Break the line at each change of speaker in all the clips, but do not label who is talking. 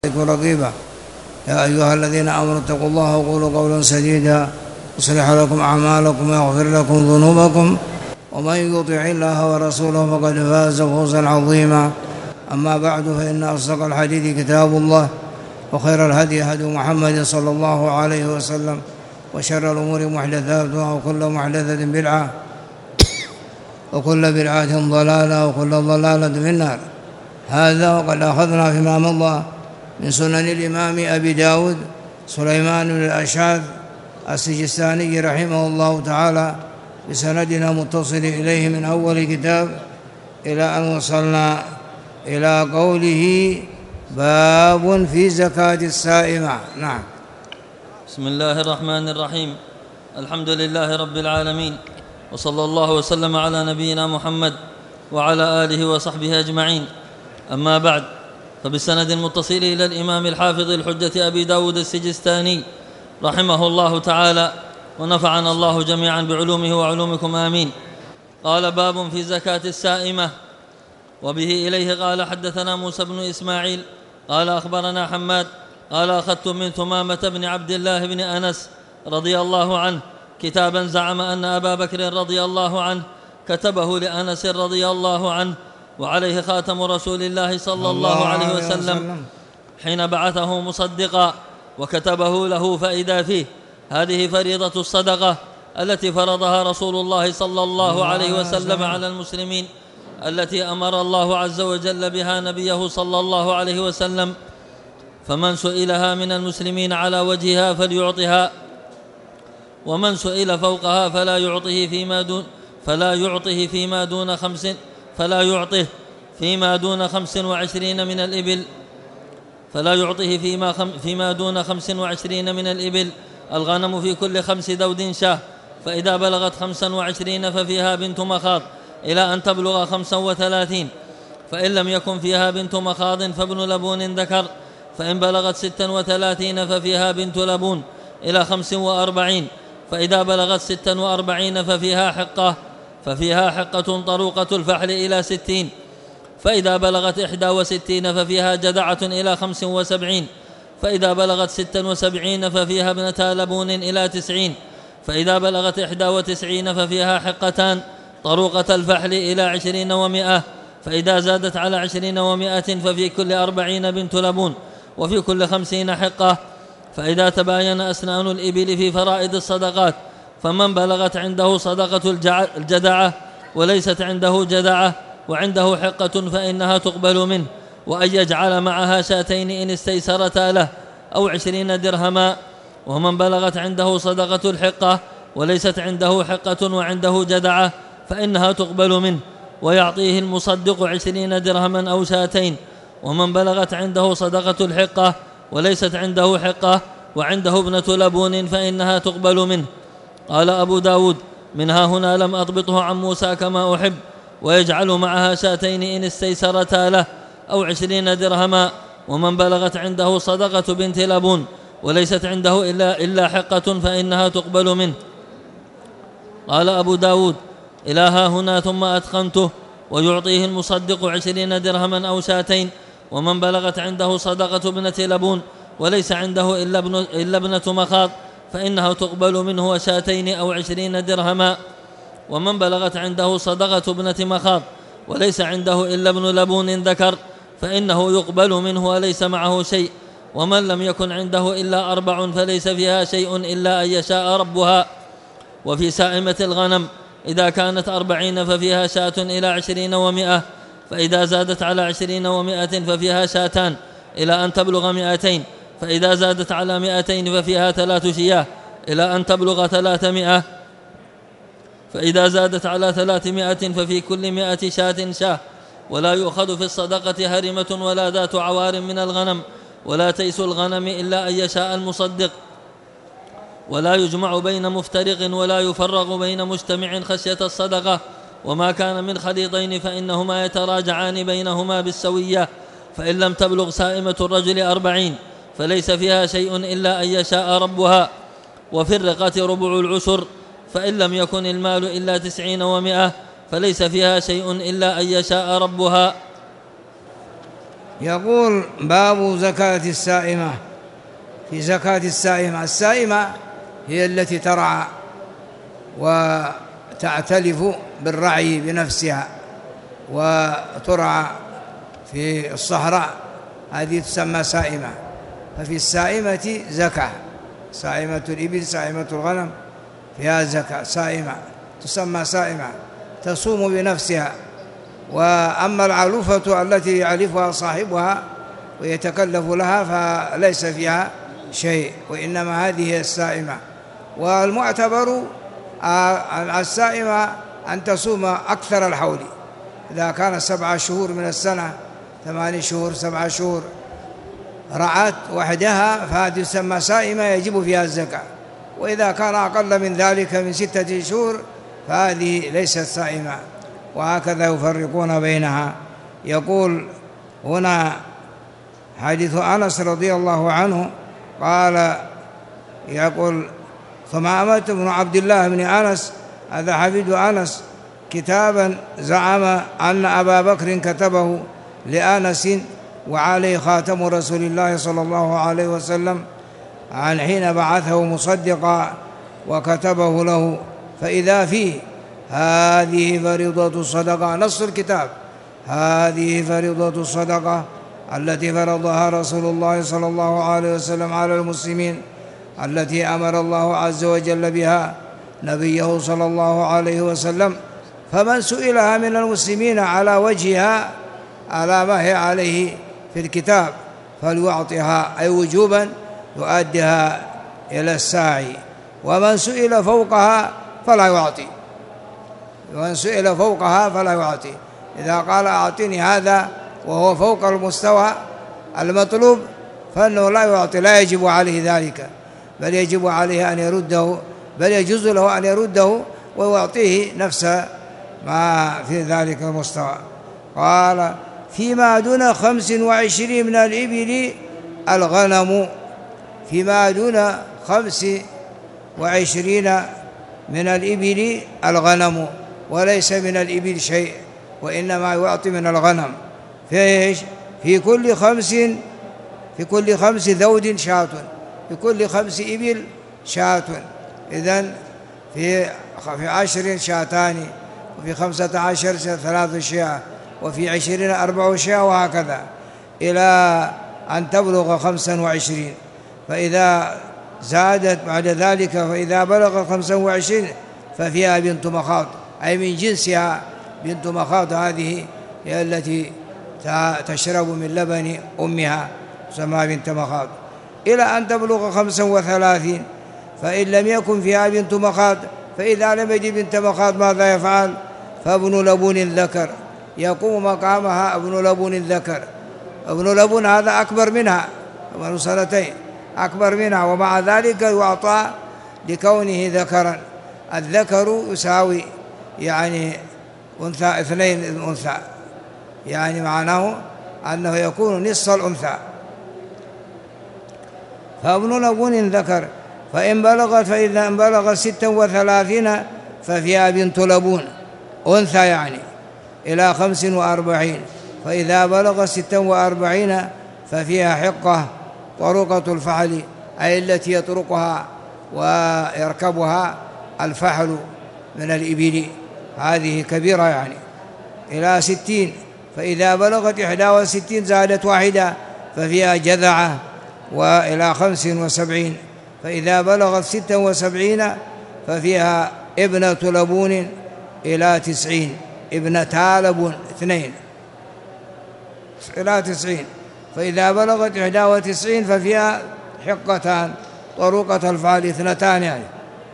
رقيبا. يا أيها الذين آمنوا اتقوا الله وقولوا قولا سديدا يصلح لكم أعمالكم ويغفر لكم ذنوبكم ومن يطع الله ورسوله فقد فاز فوزا عظيما. أما بعد فإن أصدق الحديث كتاب الله وخير الهدي هدي محمد صلى الله عليه وسلم وشر الأمور محدثاتها وكل محدثة بدعة وكل بدعة ضلالة وكل ضلالة في النار. هذا وقد أخذنا فيما مضى من سنن الإمام أبي داود سليمان بن الأشعث السجستاني رحمه الله تعالى بسندنا متصل إليه من أول كتاب إلى أن وصلنا إلى قوله باب في زكاة السائمة. نعم.
بسم الله الرحمن الرحيم. الحمد لله رب العالمين، وصلى الله وسلم على نبينا محمد وعلى آله وصحبه أجمعين. أما بعد، فبالسند المتصل إلى الإمام الحافظ الحجة أبي داود السجستاني رحمه الله تعالى ونفعنا الله جميعا بعلومه وعلومكم آمين. قال باب في زكاة السائمة. وبه إليه قال حدثنا موسى بن إسماعيل قال أخبرنا حماد قال أخذت من ثمامة بن عبد الله بن أنس رضي الله عنه كتابا زعم أن أبا بكر رضي الله عنه كتبه لأنس رضي الله عنه وعليه خاتم رسول الله صلى الله عليه وسلم حين بعثه مصدقا، وكتبه له فإذا فيه هذه فريضة الصدقة التي فرضها رسول الله صلى الله عليه وسلم على المسلمين، التي أمر الله عز وجل بها نبيه صلى الله عليه وسلم، فمن سئلها من المسلمين على وجهها فليعطها، ومن سئل فوقها فلا يعطه فيما دون 25 من الإبل، فيما دون 25 من الإبل الغنم في كل 5 دود شاه، فإذا بلغت 25 ففيها بنت مخاض إلى أن تبلغ 35، فإن لم يكن فيها بنت مخاض فابن لبون ذكر، فإن بلغت 36 ففيها بنت لبون إلى 45، فإذا بلغت 46 ففيها حقة طروقة الفحل إلى 60، فإذا بلغت 61 ففيها جدعة إلى 75، فإذا بلغت 76 ففيها ابنتا لبون إلى 90، فإذا بلغت 91 ففيها حقتان طروقة الفحل إلى 20 و100، فإذا زادت على 20 و100 ففي كل 40 بنت لبون وفي كل 50 حقة. فإذا تباين أسنان الإبل في فرائض الصدقات، فمن بلغت عنده صدقة الجدعة وليست عنده جدعة وعنده حقة فإنها تقبل منه، وأن يجعل معها شاتين إن استيسرتا له أو 20 درهما. ومن بلغت عنده صدقة الحقة وليست عنده حقة وعنده جدعة فإنها تقبل منه، ويعطيه المصدق 20 درهما أو شاتين. ومن بلغت عنده صدقة الحقة وليست عنده حقة وعنده ابنة لبون فإنها تقبل منه. قال أبو داود: منها هنا لم أضبطه عن موسى كما أحب، ويجعل معها شاتين إن استيسرتا له أو 20 درهما. ومن بلغت عنده صدقة بنت لبون وليست عنده إلا حقة فإنها تقبل منه. قال أبو داود: إلى ها هنا ثم أتقنته: ويعطيه المصدق 20 درهما أو شاتين. ومن بلغت عنده صدقة ابنة لبون وليس عنده إلا ابنة مخاض فإنها تقبل منه وشاتين أو 20 درهما. ومن بلغت عنده صدقة ابنة مخاض وليس عنده إلا ابن لبون ذكر فإنه يقبل منه وليس معه شيء. ومن لم يكن عنده إلا 4 فليس فيها شيء إلا أن يشاء ربها. وفي سائمة الغنم إذا كانت 40 ففيها شاة إلى 20 و100، فإذا زادت على 20 و100 ففيها شاتان إلى أن تبلغ 200، فإذا زادت على 200 ففيها 3 شياه إلى أن تبلغ 300، فإذا زادت على 300 ففي كل 100 شاة. ولا يؤخذ في الصدقة هرمة ولا ذات عوار من الغنم ولا تيس الغنم إلا أن يشاء المصدق. ولا يجمع بين مفترق ولا يفرق بين مجتمع خشية الصدقة. وما كان من خليطين فإنهما يتراجعان بينهما بالسوية. فإن لم تبلغ سائمة الرجل 40 فليس فيها شيء إلا أن يشاء ربها. وفي الرقة ربع العشر. فإن لم يكن المال إلا 90 و100 فليس فيها شيء إلا أن يشاء ربها.
يقول باب زكاة السائمة. في زكاة السائمة، السائمة هي التي ترعى وتعتلف بالرعي بنفسها وترعى في الصحراء، هذه تسمى سائمة. ففي السائمة زكاة، سائمة الإبل سائمة الغنم فيها زكاة، سائمة تسمى سائمة تصوم بنفسها. وأما العلوفة التي يعلفها صاحبها ويتكلف لها فليس فيها شيء، وإنما هذه السائمة. والمعتبر السائمة أن تصوم أكثر الحول، إذا كان 7 شهور من السنة، 8 شهور 7 شهور رعت وحدها فهذه تسمى سائمة يجب فيها الزكاة. وإذا كان أقل من ذلك من 6 شهور فهذه ليست سائمة، وهكذا يفرقون بينها. يقول هنا حديث أنس رضي الله عنه قال، يقول ثمامة بن عبد الله بن أنس، هذا حفيد أنس، كتابا زعم أن أبا بكر كتبه لأنس وعليه خاتم رسول الله صلى الله عليه وسلم عن حين بعثه مصدقا، وكتبه له فإذا فيه هذه فريضة الصدقة، نص الكتاب هذه فريضة الصدقة التي فرضها رسول الله صلى الله عليه وسلم على المسلمين، التي أمر الله عز وجل بها نبيه صلى الله عليه وسلم. فمن سئلها من المسلمين على وجهها على ما هي عليه في الكتاب فليعطها، أي وجوبا يؤدها إلى الساعي. ومن سئل فوقها فلا يعطي، ومن سئل فوقها فلا يعطي. إذا قال أعطني هذا وهو فوق المستوى المطلوب فإنه لا يعطي، لا يجب عليه ذلك، بل يجب عليه أن يرده، بل يجوز له أن يرده ويعطيه نفس ما في ذلك المستوى. قال فيما دون 25 من الإبل الغنم، فيما دون 25 من الإبل الغنم، وليس من الإبل شيء، وإنما يعطي من الغنم. في كل 5 ذود شاة، في كل 5 إبل شاة. إذن في 10 شاتان، وفي 15 3 شياه، وفي 20 4 شياه، وهكذا إلى أن تبلغ 25. فإذا زادت بعد ذلك، فإذا بلغ 25 ففيها بنت مخاض، أي من جنسها بنت مخاض، هذه هي التي تشرب من لبن أمها تسمى بنت مخاض، إلى أن تبلغ 35. فإن لم يكن فيها بنت مخاض، فإذا لم يجد بنت مخاض ماذا يفعل؟ فابن لبون الذكر يقوم مقامها، ابن لبون الذكر. ابن لبون هذا أكبر منها 8 سنتين، أكبر منها، ومع ذلك يعطى لكونه ذكرا. الذكر يساوي يعني أنثى 2 أنثى، يعني معناه أنه يكون نصف الأنثى. فابن لبون ذكر. فإذا بلغت 36 ففيها بنت لبون أنثى، يعني إلى 45. فإذا بلغت 46 ففيها حقة طرقة الفحل، أي التي يطرقها ويركبها الفحل من الإبل، هذه كبيرة يعني إلى 60. فإذا بلغت 61 زادت 1 ففيها جذعة، وإلى 75. فإذا بلغت 76 ففيها ابنة لبون إلى 90، ابنتا لبون 2 إلى 90. فإذا بلغت 91 ففيها حقتان طرقة الفعل 2 يعني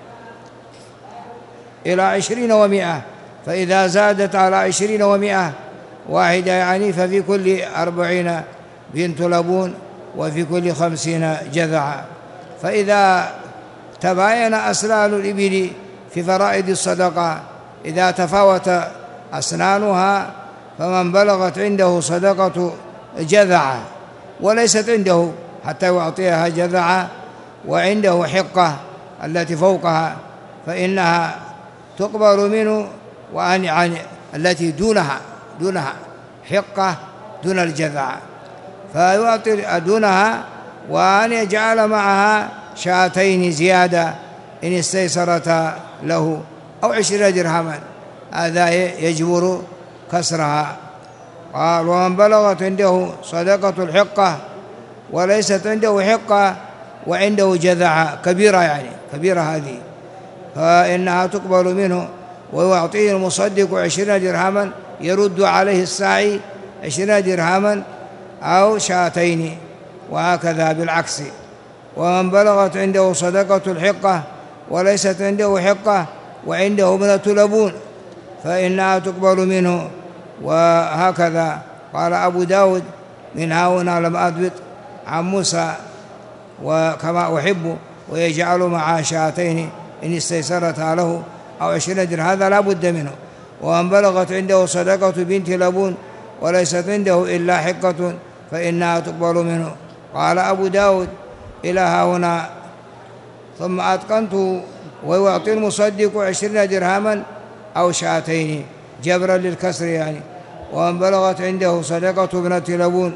إلى 20 و100. فإذا زادت على 20 و100 1 يعني ففي كل 40 بنت لبون، وفي كل 50 جذعة. فإذا تباين أسنان الإبل في فرائض الصدقة، إذا تفاوت أسنانها، فمن بلغت عنده صدقة جذعة وليست عنده حتى يعطيها جذعة، وعنده حقة التي فوقها، فإنها تقبل منه، وأن يعني التي دونها حقة دون الجذعة. فيعطي دونها، وأن يجعل معها شاتين زيادة إن استيسرتا له، أو 20 درهما، هذا يجبر كسرها. قال: ومن بلغت عنده صدقة الحقة وليست عنده حقة وعنده جذعة كبيرة، يعني كبيرة هذه، فإنها تقبل منه، ويعطيه المصدق 20 درهما، يرد عليه الساعي 20 درهما أو شاتين، وهكذا بالعكس. ومن بلغت عنده صدقة الحقة وليست عنده حقة وعنده ابنة لبون فإنها تقبل منه، وهكذا. قال أبو داود: من هنا لم أضبط عن موسى وكما أحب، ويجعل معها شاتين إن استيسرتها له، أو 20 درهم، هذا لا بد منه. ومن بلغت عنده صدقة بنت لبون وليست عنده إلا حقة فإنها تقبل منه. قال أبو داود: إلى هنا. ثم أتقنت: ويعطي المصدق 20 درهما أو شاتين، جبرا للكسر يعني. ومن بلغت عنده صدقة ابنة لبون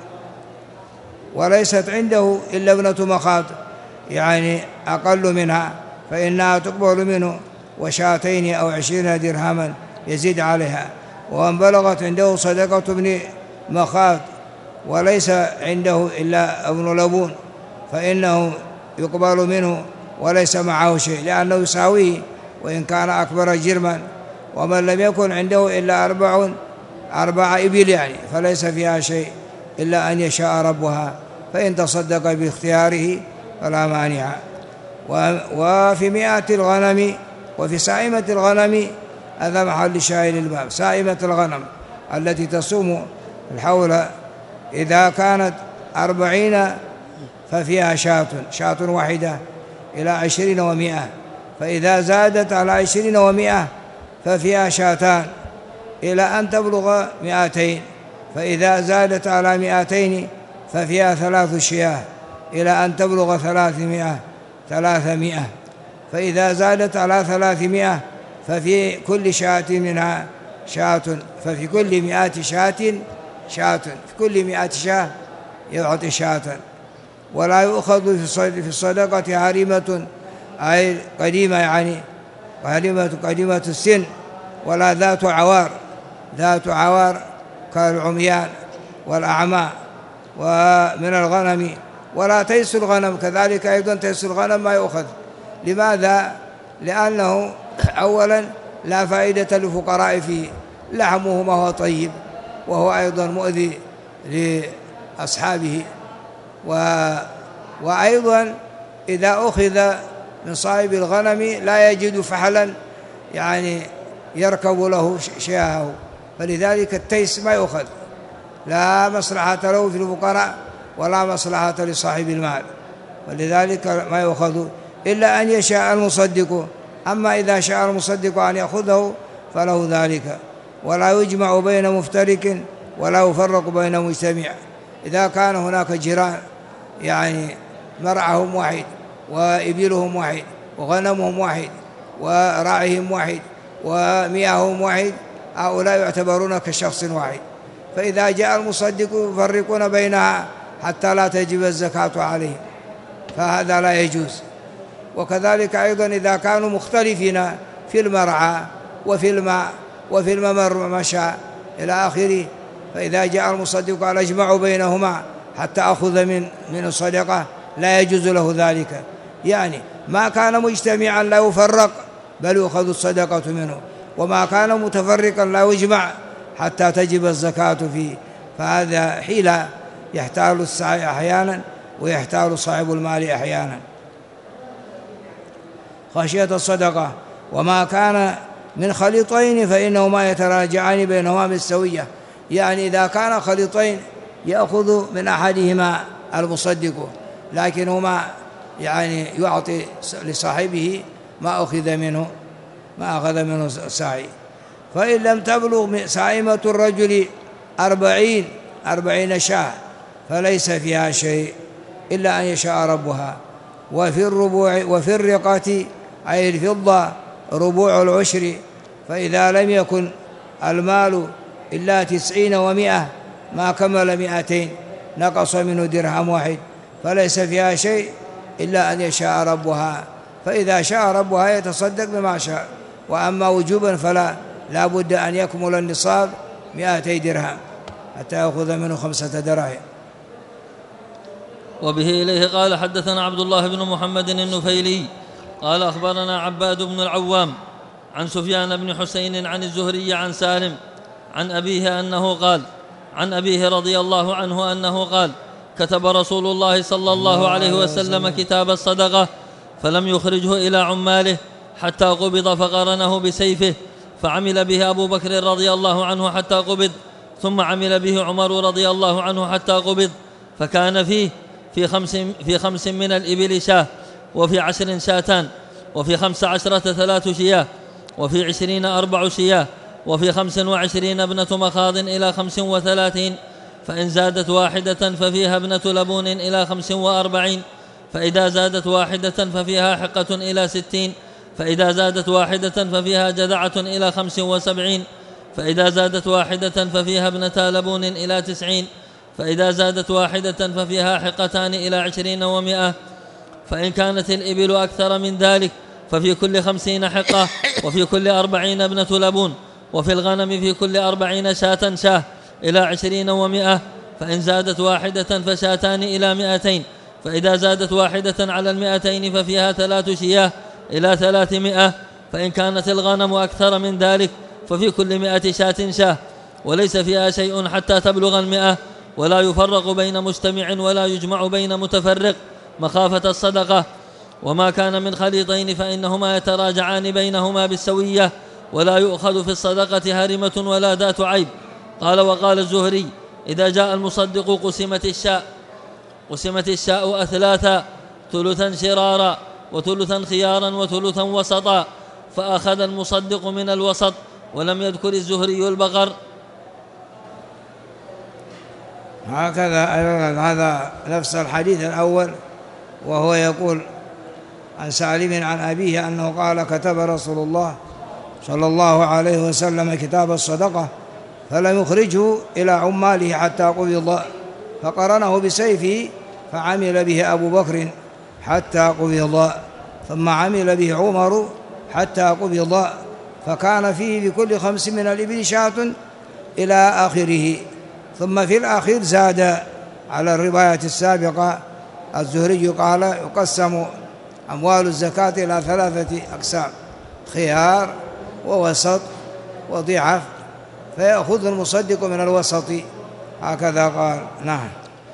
وليست عنده إلا ابنة مخاض، يعني أقل منها، فإنها تقبل منه، وشاتين أو 20 درهما يزيد عليها. ومن بلغت عنده صدقة ابن مخاض وليس عنده إلا ابن لبون فإنه يقبل منه وليس معه شيء، لأنه يساويه وإن كان أكبر جرما. ومن لم يكن عنده إلا 4 إبل يعني، فليس فيها شيء إلا أن يشاء ربها، فإن تصدق باختياره فلا مانع. وفي 100 الغنم وفي سائمة الغنم، هذا محل شاهد الباب. سائمة الغنم التي تصوم الحول، إذا كانت 40 ففيها شاة واحدة إلى 20 و100، فإذا زادت على 20 و100 ففيها شاتان إلى أن تبلغ 200، فإذا زادت على 200 ففيها 3 شياه إلى أن تبلغ 300، فإذا زادت على 300 ففي كل شاة منها شاة، ففي كل 100 شاة، في كل 100 شاة يعطي شاة. ولا يؤخذ في الصدقة هارمة، أي قديمة، يعني قديمة السن، ولا ذات عوار كالعميان والأعمى ومن الغنم، ولا تيس الغنم كذلك أيضا. تيس الغنم ما يؤخذ. لماذا؟ لأنه أولا لا فائدة للفقراء فيه، لحمه ما هو طيب، وهو أيضا مؤذي لأصحابه. وأيضا إذا أخذ من صاحب الغنم لا يجد فحلا يعني يركب له شياهه، فلذلك التيس ما يؤخذ، لا مصلحة له في الفقراء ولا مصلحة لصاحب المال، ولذلك ما يؤخذ إلا أن يشاء المصدق. أما إذا شاء المصدق أن يأخذه فله ذلك. ولا يجمع بين مفترق ولا يفرق بين مجتمع. إذا كان هناك جيران يعني مرعهم واحد وإبلهم واحد وغنمهم واحد وراعيهم واحد ومياههم واحد، هؤلاء يعتبرون كشخص واحد، فإذا جاء المصدق يفرقون بينها حتى لا تجب الزكاة عليهم، فهذا لا يجوز. وكذلك أيضا إذا كانوا مختلفين في المرعى وفي الماء وفي الممشى إلى آخره، فإذا جاء المصدق قال اجمعوا بينهما حتى أخذ من الصدقة، لا يجوز له ذلك. يعني ما كان مجتمعا لا يفرق بل يؤخذ الصدقة منه، وما كان متفرقا لا يجمع حتى تجب الزكاة فيه. فهذا حيلة يحتال السعي أحيانا ويحتال صاحب المال أحيانا. خشية الصدقة. وما كان من خليطين فإنهما يتراجعان بينهما بالسوية، يعني إذا كان خليطين يأخذ من أحدهما المصدق، لكنهما يعني يعطي لصاحبه ما أخذ منه السعي. فإن لم تبلغ سائمة الرجل 40 شاة فليس فيها شيء إلا أن يشاء ربها. وفي الرقة أي الفضة ربوع العشر، فإذا لم يكن المال إلا 90 و100 ما كمل 200 نقص منه درهم واحد، فليس فيها شيء إلا أن يشاء ربها، فإذا شاء ربها يتصدق بما شاء. وأما وجوبا فلا، لا بد أن يكمل النصاب 200 درهم حتى يأخذ منه 5 دراهم.
وبه إليه قال حدثنا عبد الله بن محمد النفيلي قال أخبرنا عباد بن العوام عن سفيان بن حسين عن الزهري عن سالم عن أبيه أنه قال، عن أبيه رضي الله عنه أنه قال: كتب رسول الله صلى الله عليه وسلم كتاب الصدقة فلم يخرجه إلى عماله حتى قبض، فقرنه بسيفه، فعمل به أبو بكر رضي الله عنه حتى قبض، ثم عمل به عمر رضي الله عنه حتى قبض، فكان فيه في 5 من الإبل شاة، وفي 10 شاتان، وفي 15 3 شياه، وفي 20 4 شياه، وفي 25 ابنة مخاض إلى 35، فإن زادت واحدة ففيها ابنة لبون إلى 45، فإذا زادت واحدة ففيها حقة إلى 60، فإذا زادت واحدة ففيها جذعة إلى 75، فإذا زادت واحدة ففيها ابنتا لبون إلى 90، فإذا زادت واحدة ففيها حقتان إلى 20 و100، فإن كانت الإبل أكثر من ذلك ففي كل 50 حقة، وفي كل 40 ابنة لبون، وفي الغنم في كل 40 شاة شاه إلى 20 و100، فإن زادت واحدة فشاتان إلى 200، فإذا زادت واحدة على 200 ففيها 3 شياه إلى 300، فإن كانت الغنم أكثر من ذلك ففي كل 100 شاة شاه، وليس فيها شيء حتى تبلغ 100، ولا يفرق بين مجتمع ولا يجمع بين متفرق مخافة الصدقة. وما كان من خليطين فإنهما يتراجعان بينهما بالسوية، ولا يؤخذ في الصدقة هرمة ولا ذات عيب. قال: وقال الزهري: إذا جاء المصدق قسمت الشاء أثلاثا، ثلثا شرارا، وثلثا خيارا، وثلثا وسطا، فأخذ المصدق من الوسط، ولم يذكر الزهري البقر.
هكذا هذا نفس الحديث الأول، وهو يقول عن سالم عن أبيه أنه قال: كتب رسول الله صلى الله عليه وسلم كتاب الصدقة فلم يخرجه إلى عماله حتى قبض، فقرنه بسيفه، فعمل به أبو بكر حتى قبض، ثم عمل به عمر حتى قبض، فكان فيه بكل 5 من الإبل شاة إلى آخره. ثم في الأخير زاد على الرواية السابقة. الزهري قال: يقسم أموال الزكاة إلى 3 أقسام: خيار ووسط وضعف، فيأخذ المصدق من الوسط. هكذا قال. نعم.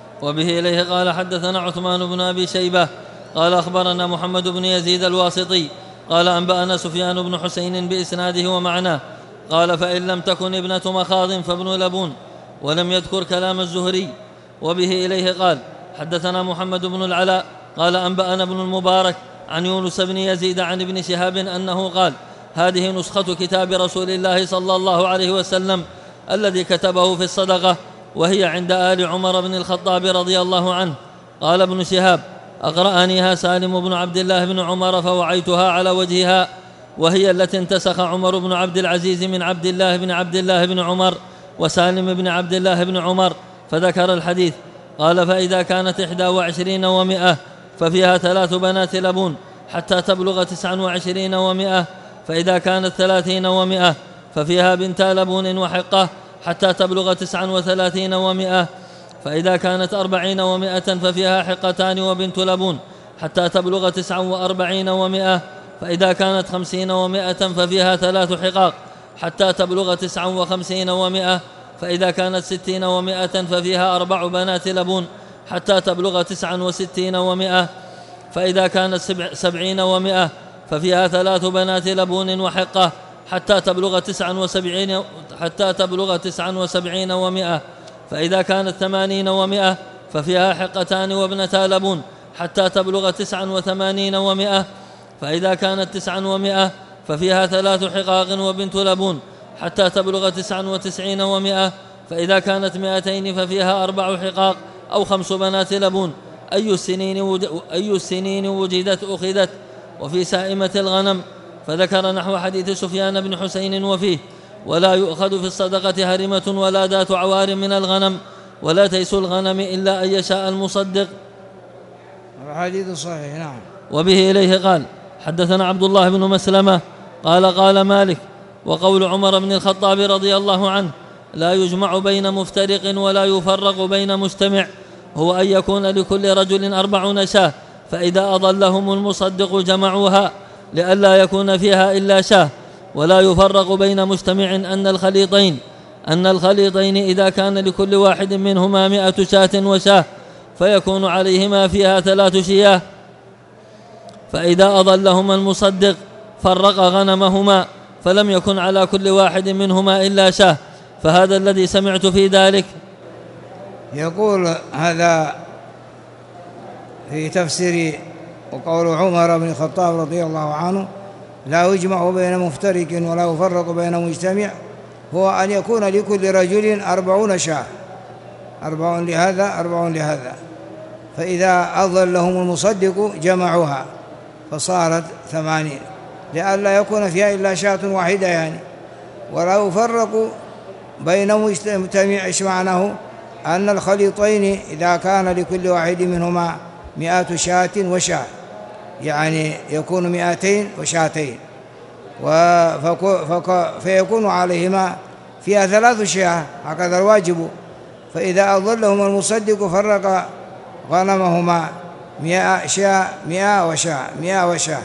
وبه إليه قال حدثنا عثمان بن أبي شيبة قال أخبرنا محمد بن يزيد الواسطي قال أنبأنا سفيان بن حسين بإسناده ومعناه قال: فإن لم تكن ابنة مخاض فابن لبون، ولم يذكر كلام الزهري. وبه إليه قال حدثنا محمد بن العلاء قال أنبأنا ابن المبارك عن يونس بن يزيد عن ابن شهاب أنه قال: هذه نسخة كتاب رسول الله صلى الله عليه وسلم الذي كتبه في الصدقة، وهي عند آل عمر بن الخطاب رضي الله عنه. قال ابن شهاب: أقرأنيها سالم بن عبد الله بن عمر فوعيتها على وجهها، وهي التي انتسخ عمر بن عبد العزيز من عبد الله بن عمر وسالم بن عبد الله بن عمر، فذكر الحديث. قال: فإذا كانت 21 و100 ففيها 3 بنات لبون حتى تبلغ 29 و100، فإذا كانت 30 و100 ففيها بنتا لبون وحقة حتى تبلغ 39 و100، فإذا كانت 40 و100 ففيها حقتان وبنت لبون حتى تبلغ 49 و100، فإذا كانت 50 و100 ففيها 3 حقاق حتى تبلغ 59 و100، فإذا كانت 60 و100 ففيها 4 بنات لبون حتى تبلغ 69 و100، فإذا كانت 70 و100 ففيها 3 بنات لبون وحقة حتى تبلغ 79 و100، فإذا كانت 80 و100 ففيها حقتان وابنتا لبون حتى تبلغ 89 و100، فإذا كانت 9 و100 ففيها 3 حقاق وبنت لبون حتى تبلغ 99 و100، فإذا كانت 200 ففيها 4 حقاق أو 5 بنات لبون. أي السنين وجدت أخذت. وفي سائمة الغنم فذكر نحو حديث سفيان بن حسين وفيه: ولا يؤخذ في الصدقة هرمة ولا ذات عوار من الغنم، ولا تيس الغنم إلا أن يشاء المصدق.
الحديث صحيح. نعم.
وبه إليه قال حدثنا عبد الله بن مسلمة قال قال مالك وقول عمر بن الخطاب رضي الله عنه لا يجمع بين مفترق ولا يفرق بين مجتمع هو أن يكون لكل رجل 40 شاة فإذا أضلهم المصدق جمعوها لئلا يكون فيها إلا شاة. ولا يفرق بين مجتمع أن الخليطين إذا كان لكل واحد منهما 100 شاة وشاة فيكون عليهما فيها 3 شياه فإذا أضلهما المصدق فرق غنمهما فلم يكن على كل واحد منهما إلا شاة. فهذا الذي سمعت في ذلك.
يقول هذا في تفسير وقول عمر بن الخطاب رضي الله عنه لا يجمع بين مفترق ولا يفرق بين مجتمع هو أن يكون لكل رجل 40 شاة 40 لهذا 40 لهذا فإذا أضلهم المصدق جمعوها فصارت 80 لئلا يكون فيها إلا شاة واحدة يعني. ولا يفرق بين مجتمع إيش معناه أن الخليطين إذا كان لكل واحد منهما 100 شاة وشاة يعني يكون 200 وشاتين فيكون عليهما فيها 3 شياه هكذا الواجب. فإذا أضلهم المصدق فرق غنمهما 100 شاة 100 وشاة 100 وشاة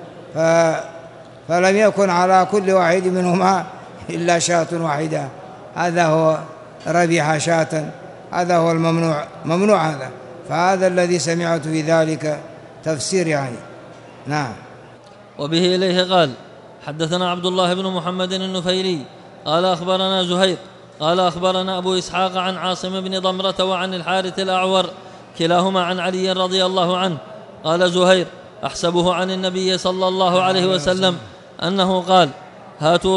فلم يكن على كل واحد منهما إلا شاة واحدة. هذا هو ربح شاة هذا هو الممنوع هذا. فهذا الذي سمعت في ذلك تفسير يعني. نعم.
وبه إليه قال حدثنا عبد الله بن محمد النفيلي قال أخبرنا زهير قال أخبرنا أبو إسحاق عن عاصم بن ضمرة وعن الحارث الأعور كلاهما عن علي رضي الله عنه. قال زهير أحسبه عن النبي صلى الله عليه وسلم أنه قال هاتوا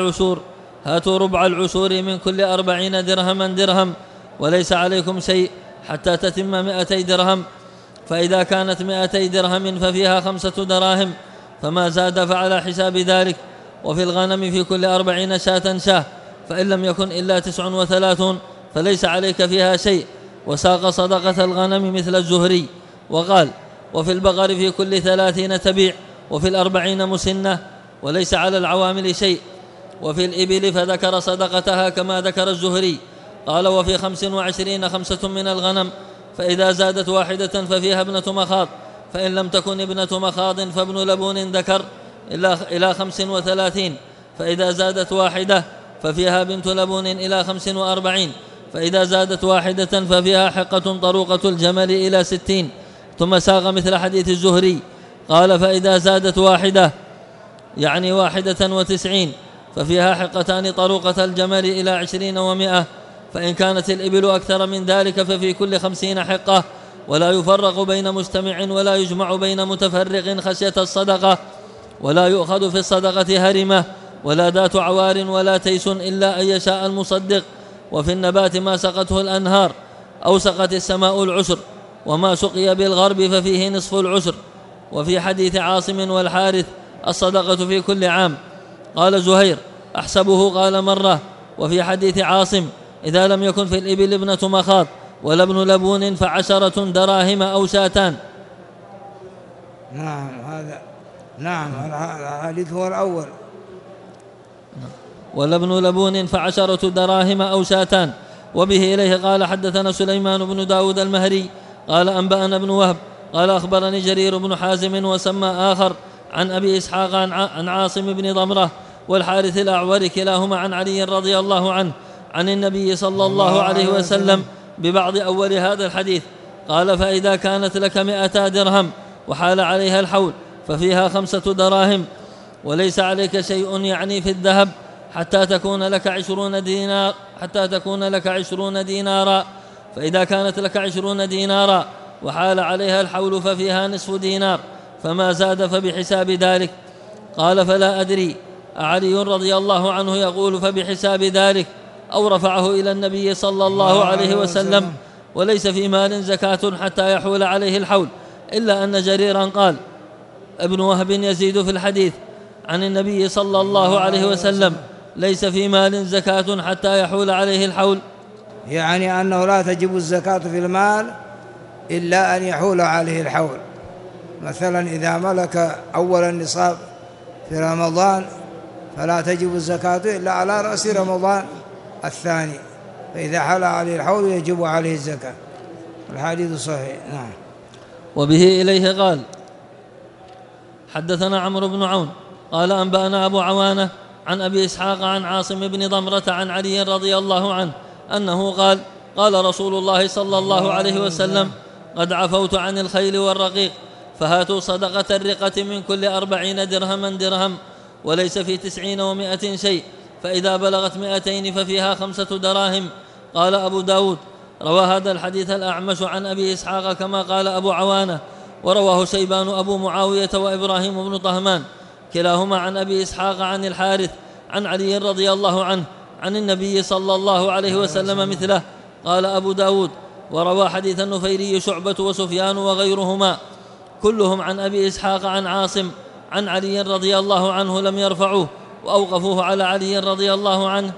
ربع العشور من كل 40 درهما درهم وليس عليكم شيء حتى تتم 200 درهم فإذا كانت 200 درهم ففيها 5 دراهم فما زاد فعلى حساب ذلك. وفي الغنم في كل 40 شاة فإن لم يكن إلا 39 فليس عليك فيها شيء. وساق صدقة الغنم مثل الزهري. وقال وفي البقر في كل 30 تبيع وفي 40 مسنة وليس على العوامل شيء. وفي الإبل فذكر صدقتها كما ذكر الزهري. قال وفي 25 5 من الغنم فإذا زادت واحدة ففيها ابنة مخاض فإن لم تكن ابنة مخاض فابن لبون ذكر إلى 35 فإذا زادت واحدة ففيها بنت لبون إلى 45 فإذا زادت واحدة ففيها حقة طروقة الجمل إلى 60. ثم ساق مثل حديث الزهري قال فإذا زادت واحدة يعني 91 ففيها حقتان طروقة الجمل إلى 20 و100 فإن كانت الإبل أكثر من ذلك ففي كل 50 حقة. ولا يفرق بين مجتمع ولا يجمع بين متفرق خشية الصدقة. ولا يؤخذ في الصدقة هرمة ولا ذات عوار ولا تيس إلا أن يشاء المصدق. وفي النبات ما سقته الأنهار أو سقت السماء العشر وما سقي بالغرب ففيه نصف العشر. وفي حديث عاصم والحارث الصدقة في كل عام. قال زهير أحسبه قال مرة. وفي حديث عاصم إذا لم يكن في الإبل ابنة مخاض ولا ابن لبون ف10 دراهم أو شاتان.
نعم الحديث هو الأول.
ولا ابن لبون ف10 دراهم أو شاتان. وبه إليه قال حدثنا سليمان بن داود المهري قال أنبأنا ابن وهب قال أخبرني جرير بن حازم وسمى آخر عن أبي إسحاق عن عاصم بن ضمرة والحارث الأعور كلاهما عن علي رضي الله عنه عن النبي صلى الله عليه وسلم ببعض أول هذا الحديث. قال فإذا كانت لك 200 درهم وحال عليها الحول ففيها 5 دراهم وليس عليك شيء يعني في الذهب حتى تكون لك 20 دينارا فإذا كانت لك 20 دينارا وحال عليها الحول ففيها نصف دينار فما زاد فبحساب ذلك. قال فلا أدري أعلي رضي الله عنه يقول فبحساب ذلك أو رفعه إلى النبي صلى الله عليه وسلم. وليس في مال زكاة حتى يحول عليه الحول إلا أن جريرا قال ابن وهب يزيد في الحديث عن النبي صلى الله عليه وسلم ليس في مال زكاة حتى يحول عليه الحول.
يعني أنه لا تجب الزكاة في المال إلا أن يحول عليه الحول. مثلا إذا ملك أول النصاب في رمضان فلا تجب الزكاة إلا على رأس رمضان الثاني، فإذا حل عليه الحول يجب عليه الزكاة. الحديث صحيح. نعم.
وبه إليه قال حدثنا عمرو بن عون قال أنبأنا أبو عوانة عن أبي إسحاق عن عاصم بن ضمرة عن علي رضي الله عنه أنه قال قال رسول الله صلى الله عليه وسلم قد عفوت عن الخيل والرقيق فهاتوا صدقة الرقة من كل 40 درهما درهم، وليس في 90 و100 شيء، فإذا بلغت 200 ففيها 5 دراهم. قال أبو داود روى هذا الحديث الأعمش عن أبي إسحاق كما قال أبو عوانة، ورواه شيبان أبو معاوية وإبراهيم بن طهمان كلاهما عن أبي إسحاق عن الحارث عن علي رضي الله عنه عن النبي صلى الله عليه وسلم مثله. قال أبو داود وروى حديث النفيري شعبة وسفيان وغيرهما كلهم عن أبي إسحاق عن عاصم عن علي رضي الله عنه لم يرفعوه وأوقفوه على علي رضي الله عنه.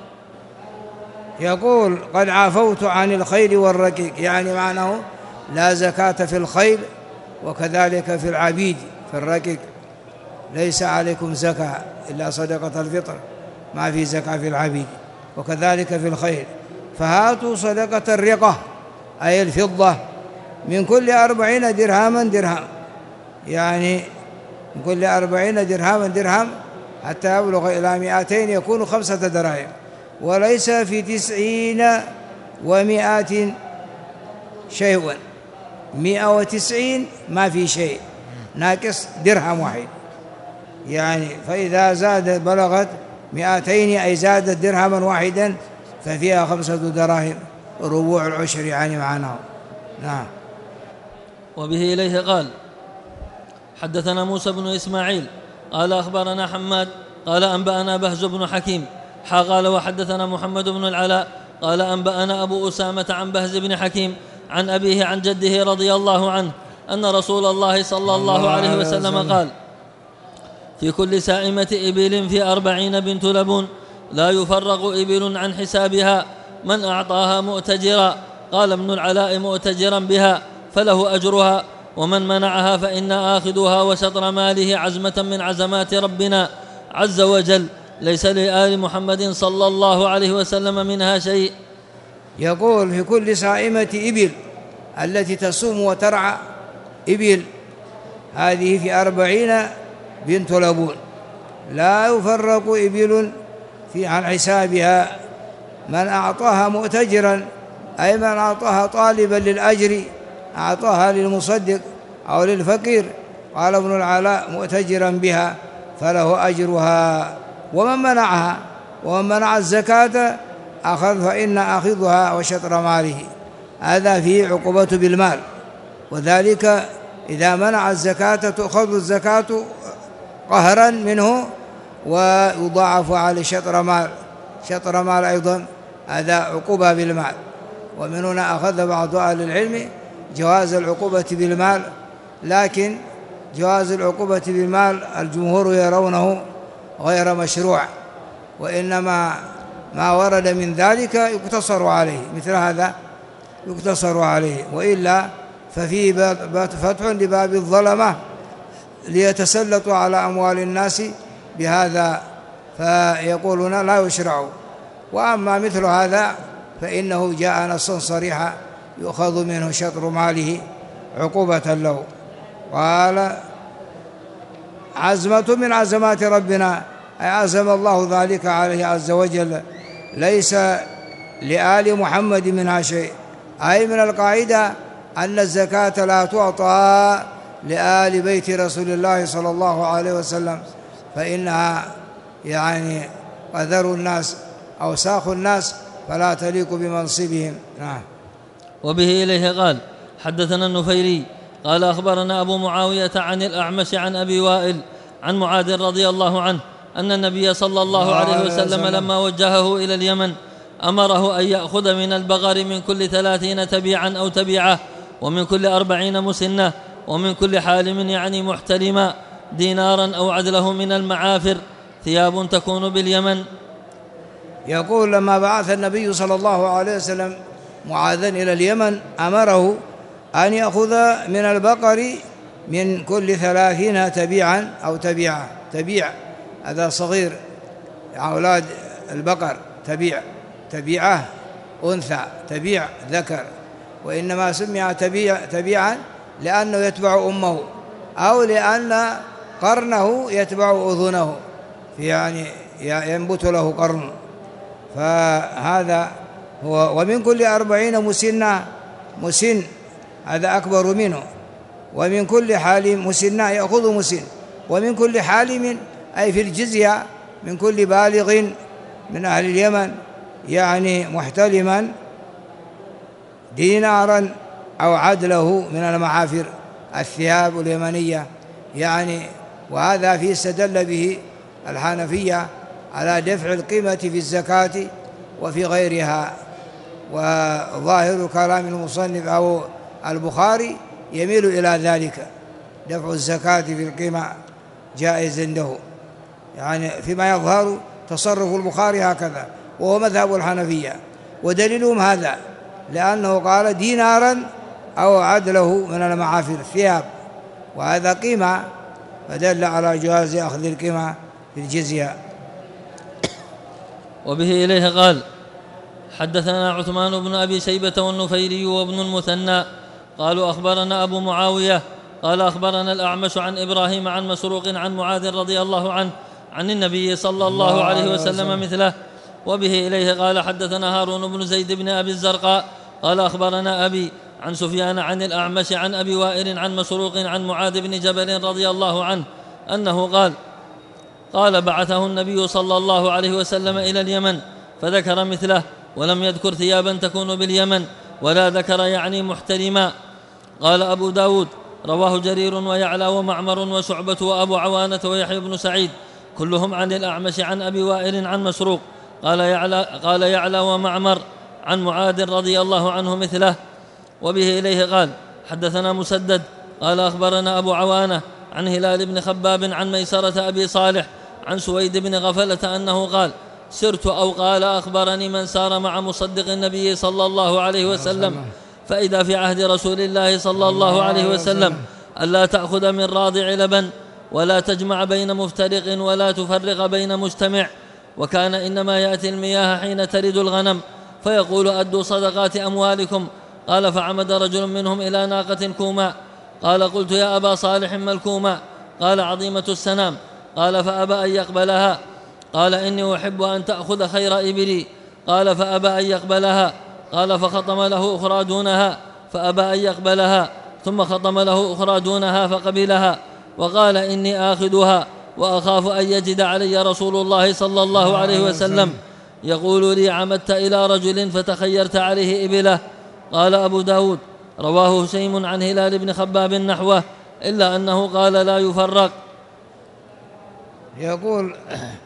يقول قد عفوت عن الخيل والرقيق، يعني معناه لا زكاة في الخيل وكذلك في العبيد. في الرقيق ليس عليكم زكاة إلا صدقة الفطر، ما في زكاة في العبيد، وكذلك في الخيل. فهاتوا صدقة الرقة أي الفضة من كل 40 درهما درهم، يعني من كل 40 درهما درهم حتى يبلغ إلى 200 يكون 5 دراهم، وليس في 90 و100 شيء. 190 ما في شيء، ناقص درهم واحد، يعني فإذا زاد بلغت 200 أي زادت درهما واحدا ففيها 5 دراهم، ربوع العشر يعني معناه. نعم.
وبه إليه قال حدثنا موسى بن إسماعيل قال أخبرنا حماد قال أنبأنا بهز بن حكيم قال وحدثنا محمد بن العلاء قال أنبأنا أبو أسامة عن بهز بن حكيم عن أبيه عن جده رضي الله عنه أن رسول الله صلى الله عليه وسلم قال في كل سائمة إبل في 40 بنت لبون لا يفرق إبل عن حسابها من أعطاها مؤتجرا. قال ابن العلاء مؤتجرا بها فله أجرها، ومن منعها فإنا آخذها وشطر ماله عزمة من عزمات ربنا عز وجل، ليس لآل محمد صلى الله عليه وسلم منها شيء.
يقول في كل سائمة إبل التي تصوم وترعى إبل، هذه في 40 بنت لبون لا يفرق إبل عن حسابها. من أعطاها مؤتجرا أي من أعطاها طالبا للأجر، أعطاها للمصدق أو للفقير، قال ابن العلاء مؤتجرا بها فله أجرها. ومن منعها ومن منع الزكاة فإن أخذها وشطر ماله، هذا فيه عقوبة بالمال، وذلك إذا منع الزكاة تأخذ الزكاة قهرا منه ويضاعف على شطر مال أيضا، هذا عقوبة بالمال. ومن هنا أخذ بعض أهل العلم جواز العقوبة بالمال، لكن جواز العقوبة بالمال الجمهور يرونه غير مشروع، وإنما ما ورد من ذلك يقتصر عليه، مثل هذا يقتصر عليه، وإلا ففيه فتح لباب الظلمة ليتسلطوا على أموال الناس بهذا، فيقولون لا يشرع. وأما مثل هذا فإنه جاء نصا صريحا يؤخذ منه شطر ماله عقوبة له. قال عزمة من عزمات ربنا، أي عزم الله ذلك عليه عز وجل، ليس لآل محمد منها شيء، أي من القاعدة أن الزكاة لا تعطى لآل بيت رسول الله صلى الله عليه وسلم، فإنها يعني قدر الناس أوساخ الناس فلا تليق بمنصبهم. نعم.
وبه إليه قال حدثنا النفيري قال أخبرنا أبو معاوية عن الأعمش عن أبي وائل عن معاذ رضي الله عنه أن النبي صلى الله عليه وسلم لما وجهه إلى اليمن أمره أن يأخذ من البقر من كل 30 تبيعا أو تبيعة، ومن كل 40 مسنة، ومن كل حالم يعني محتلما دينارا أو عدله من المعافر، ثياب تكون باليمن.
يقول لما بعث النبي صلى الله عليه وسلم معاذا إلى اليمن أمره أن يأخذ من البقر من كل 30 تبيعا أو تبيع هذا صغير، أولاد البقر تبيعة أنثى، تبيع ذكر، وإنما سمي تبيعا لأنه يتبع أمه، أو لأن قرنه يتبع أذنه، يعني ينبت له قرن، فهذا هو. ومن كل 40 مسن هذا أكبر منه، ومن كل حالم مسنة يأخذ مسن، ومن كل حالم أي في الجزية من كل بالغ من أهل اليمن يعني محتلما دينارا أو عدله من المعافر الثياب اليمنية يعني. وهذا فيه استدل به الحنفية على دفع القيمة في الزكاة وفي غيرها، وظاهر كلام المصنف أو البخاري يميل إلى ذلك، دفع الزكاة في القيمة جائز عنده، يعني فيما يظهر تصرف البخاري هكذا، وهو مذهب الحنفية، ودليلهم هذا لأنه قال دينارا أو عدله من المعافر الثياب، وهذا قيمة، فدل على جواز أخذ القيمة في الجزية.
وبه إليه قال حدثنا عثمان بن أبي شيبة والنفيري وابن المثنى قالوا أخبرنا أبو معاوية قال أخبرنا الأعمش عن إبراهيم عن مسروق عن معاذ رضي الله عنه عن النبي صلى الله عليه وسلم مثله. وبه إليه قال حدثنا هارون بن زيد بن أبي الزرقاء قال أخبرنا أبي عن سفيان عن الأعمش عن أبي وائل عن مسروق عن معاذ بن جبل رضي الله عنه أنه قال بعثه النبي صلى الله عليه وسلم إلى اليمن فذكر مثله، ولم يذكر ثيابا تكون باليمن، ولا ذكر يعني محترما. قال أبو داود رواه جرير ويعلى ومعمر وشعبة وأبو عوانة ويحيى بن سعيد كلهم عن الأعمش عن أبي وائل عن مسروق قال يعلى ومعمر عن معاذ رضي الله عنه مثله. وبه إليه قال حدثنا مسدد قال أخبرنا أبو عوانة عن هلال بن خباب عن ميسرة أبي صالح عن سويد بن غفلة أنه قال سرت أو قال أخبرني من سار مع مصدق النبي صلى الله عليه وسلم فإذا في عهد رسول الله صلى الله عليه وسلم ألا تأخذ من راضع لبن ولا تجمع بين مفترق ولا تفرق بين مجتمع، وكان إنما يأتي المياه حين ترد الغنم فيقول أدوا صدقات أموالكم. قال فعمد رجل منهم إلى ناقة كوماء قال قلت يا أبا صالح ما الكوماء؟ قال عظيمة السنام. قال فأبى أن يقبلها. قال إني أحب أن تأخذ خير إبلي. قال فأبى أن يقبلها. قال فخطم له أخرى دونها فأبى أن يقبلها، ثم خطم له أخرى دونها فقبلها، وقال إني آخذها وأخاف أن يجد علي رسول الله صلى الله عليه وسلم يقول لي عمدت إلى رجل فتخيرت عليه إبله. قال أبو داود رواه هشيم عن هلال بن خباب نحوه إلا أنه قال لا يفرق.
يقول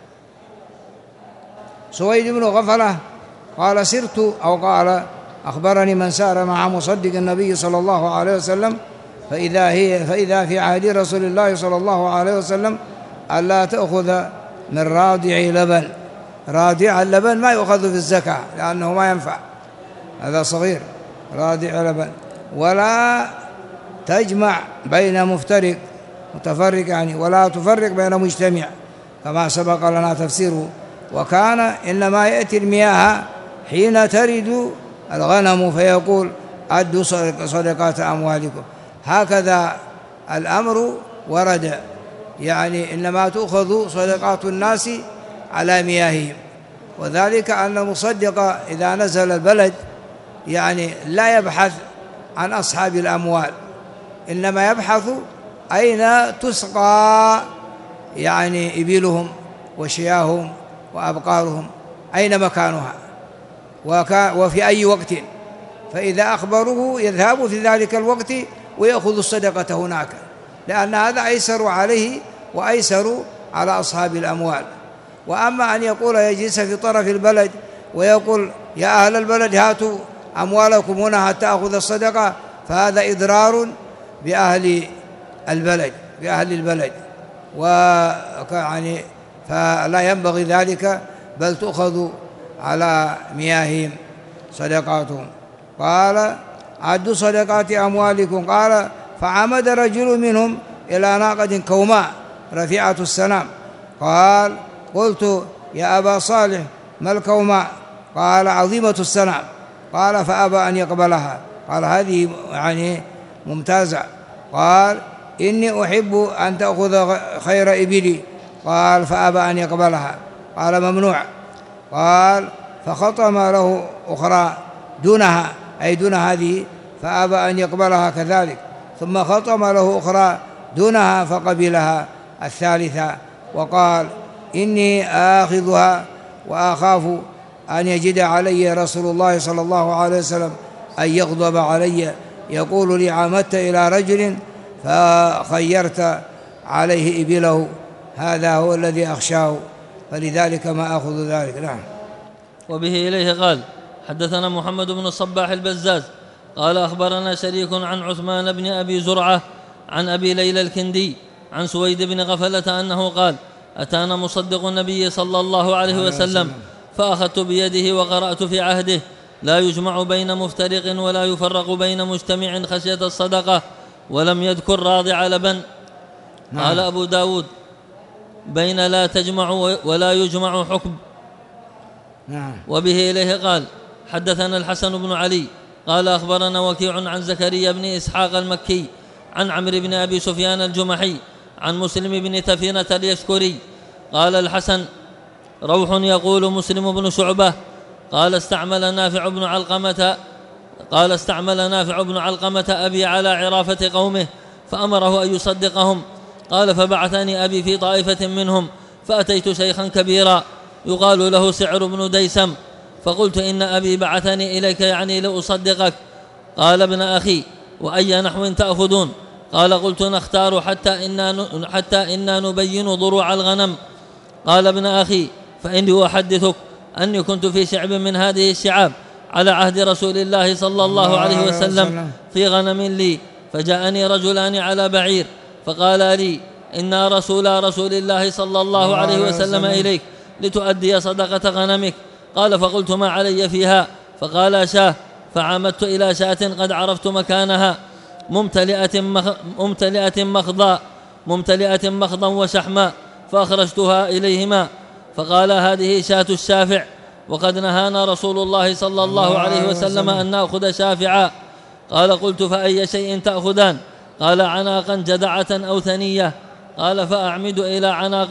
سويد بن غفلة قال سرت أو قال أخبرني من سار مع مصدق النبي صلى الله عليه وسلم فإذا في عهد رسول الله صلى الله عليه وسلم ألا تأخذ من رادع لبن. رادع اللبن ما يؤخذ في الزكاة لأنه ما ينفع، هذا صغير رادع لبن، ولا تجمع بين متفرق يعني، ولا تفرق بين مجتمع كما سبق لنا تفسيره. وكان إنما يأتي المياه حين ترد الغنم فيقول أدوا صدقات أموالكم، هكذا الأمر ورد، يعني إنما تؤخذ صدقات الناس على مياههم. وذلك أن المصدق إذا نزل البلد يعني لا يبحث عن أصحاب الأموال، إنما يبحث أين تسقى يعني إبلهم وشياههم وأبقارهم، أين مكانها وفي أي وقت، فإذا أخبروه يذهب في ذلك الوقت ويأخذ الصدقة هناك، لأن هذا أيسر عليه وأيسر على أصحاب الأموال. وأما أن يقول يجلس في طرف البلد ويقول يا أهل البلد هاتوا أموالكم هنا حتى أخذ الصدقة، فهذا إضرار بأهل البلد ويعني فلا ينبغي ذلك، بل تؤخذ على مياههم صدقاتهم. قال عدوا صدقات أموالكم. قال فعمد رجل منهم إلى ناقة كوماء رفيعة السنام. قال قلت يا أبا صالح ما الكوماء؟ قال عظيمة السنام. قال فأبى أن يقبلها. قال هذه يعني ممتازة. قال إني أحب أن تأخذ خير إبلي. قال فأبى أن يقبلها. قال ممنوع. قال فخطم له أخرى دونها أي دون هذه فأبى أن يقبلها كذلك، ثم خطم له أخرى دونها فقبلها الثالثة، وقال إني آخذها وأخاف أن يجد علي رسول الله صلى الله عليه وسلم أن يغضب علي يقول لي عمدت إلى رجل فخيرت عليه إبله، هذا هو الذي أخشاه، فلذلك ما أخذ ذلك. نعم.
وبه إليه قال حدثنا محمد بن الصباح البزاز قال أخبرنا شريك عن عثمان بن أبي زرعة عن أبي ليلى الكندي عن سويد بن غفلة أنه قال أتانا مصدق النبي صلى الله عليه وسلم فأخذت بيده وقرأت في عهده لا يجمع بين مفترق ولا يفرق بين مجتمع خشية الصدقة، ولم يذكر راضع لبن. قال أبو داود بين لا تجمع ولا يجمع حكم. وبه إليه قال حدثنا الحسن بن علي قال أخبرنا وكيع عن زكريا بن إسحاق المكي عن عمرو بن أبي سفيان الجمحي عن مسلم بن تفينة اليشكري قال الحسن روح يقول مسلم بن شعبة قال استعمل نافع بن علقمة أبي على عرافة قومه فأمره أن يصدقهم. قال فبعثني أبي في طائفة منهم فأتيت شيخا كبيرا يقال له سعر بن ديسم فقلت إن أبي بعثني إليك يعني لأصدقك. قال ابن أخي وأي نحو تأخذون؟ قال قلت نختار حتى إنا نبين ضروع الغنم. قال ابن أخي فإني أحدثك أني كنت في شعب من هذه الشعاب على عهد رسول الله صلى الله عليه وسلم في غنم لي، فجاءني رجلان على بعير فقال لي إنا رسول الله صلى الله عليه وسلم إليك لتؤدي صدقة غنمك. قال فقلت ما علي فيها؟ فقال شاه، فعمدت إلى شاة قد عرفت مكانها ممتلئة مخضا وشحما فأخرجتها إليهما فقال هذه شاة الشافع، وقد نهانا رسول الله صلى الله عليه وسلم أن نأخذ شافعا. قال قلت فأي شيء تأخذان؟ قال عناقا جدعة أو ثنية. قال فأعمد إلى عناق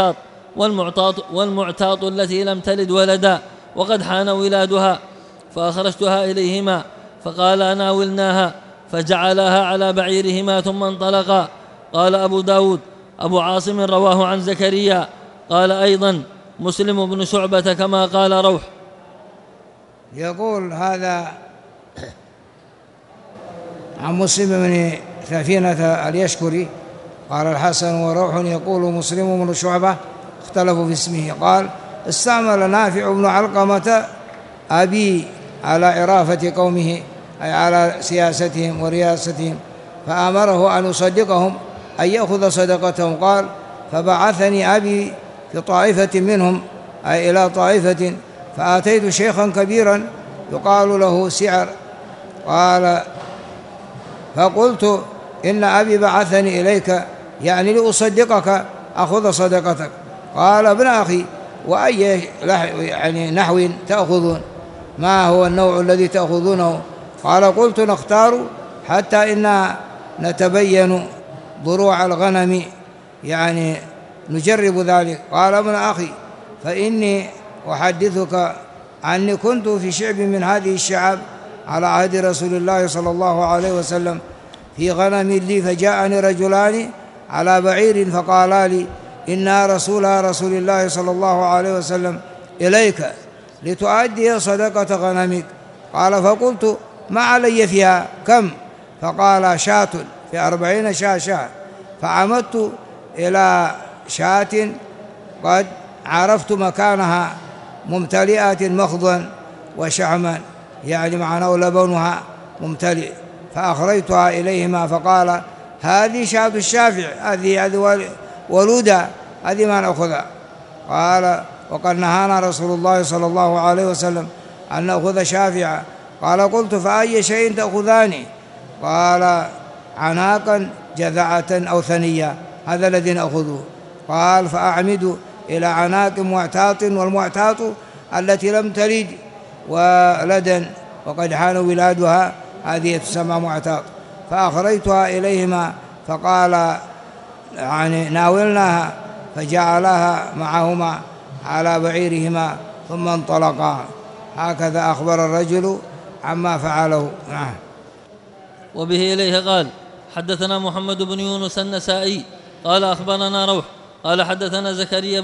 والمعتاط التي لم تلد ولدا وقد حان ولادها، فأخرجتها إليهما فقال ناولناها فجعلها على بعيرهما ثم انطلقا. قال أبو داود أبو عاصم رواه عن زكريا قال أيضا مسلم بن شعبة كما قال روح.
يقول هذا عن مسلم بن تفينة اليشكري قال الحسن وروح يقول مسلم بن شعبة اختلفوا في اسمه. قال استعمل نافع بن علقمة أبي على عرافة قومه أي على سياستهم ورياستهم، فأمره أن يصدقهم أن يأخذ صدقتهم. قال فبعثني أبي في طائفة منهم أي إلى طائفة فأتيت شيخا كبيرا يقال له سعر. قال فقلت إن أبي بعثني إليك يعني لأصدقك أخذ صدقتك. قال ابن أخي وأي يعني نحو تأخذون؟ ما هو النوع الذي تأخذونه؟ قال قلت نختار حتى إنا نتبين ضروع الغنم يعني نجرب ذلك. قال ابن أخي فإني أحدثك أني كنت في شعب من هذه الشعاب على عهد رسول الله صلى الله عليه وسلم في غنم لي، فجاءني رجلان على بعير فقالا لي إنا رسول الله صلى الله عليه وسلم إليك لتؤدي صدقة غنمك. قال فقلت ما علي فيها كم؟ فقال شاة في 40 شاة. فعمدت إلى شاة قد عرفت مكانها ممتلئة مخضا وشحما يعني معناه لبنها ممتلئ، فأخرجتها إليهما فقال هذه شاة الشافع، هذه ولودة، هذه ما نأخذها. قال وقد نهانا رسول الله صلى الله عليه وسلم أن نأخذ شافعا. قال قلت فأي شيء تأخذان؟ قال عناقا جذعة أو ثنية، هذا الذي نأخذه. قال فأعمد إلى عناق معتاط، والمعتاط التي لم تلد ولدا وقد حان ولادها، هذه تسمى معتاط. فأخرجتها إليهما فقال يعني ناولناها، فجعلها معهما على بعيرهما ثم انطلقا. هكذا أخبر الرجل عما فعله.
وبه إليه قال حدثنا محمد بن يونس النسائي قال أخبرنا روح قال حدثنا زكريا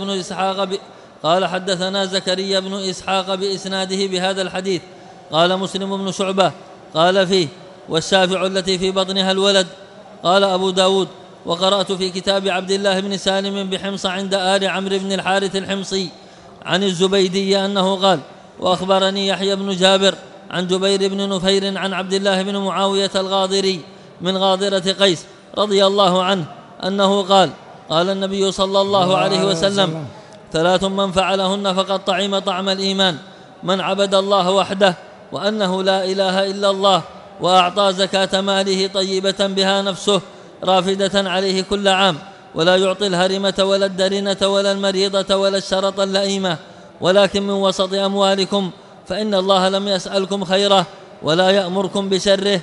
بن إسحاق بإسناده بهذا الحديث. قال مسلم بن شعبة قال فيه والشافع التي في بطنها الولد. قال أبو داود وقرأت في كتاب عبد الله بن سالم بحمص عند آل عمرو بن الحارث الحمصي عن الزبيدي أنه قال وأخبرني يحيى بن جابر عن جبير بن نفير عن عبد الله بن معاوية الغاضري من غاضرة قيس رضي الله عنه أنه قال قال النبي صلى الله عليه وسلم 3 من فعلهن فقد طعم طعم الإيمان: من عبد الله وحده وأنه لا إله إلا الله، وأعطى زكاة ماله طيبة بها نفسه رافدة عليه كل عام، ولا يعطي الهرمة ولا الدرنة ولا المريضة ولا الشرط اللئيمة، ولكن من وسط أموالكم، فإن الله لم يسألكم خيره ولا يأمركم بشره.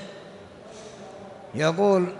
يقول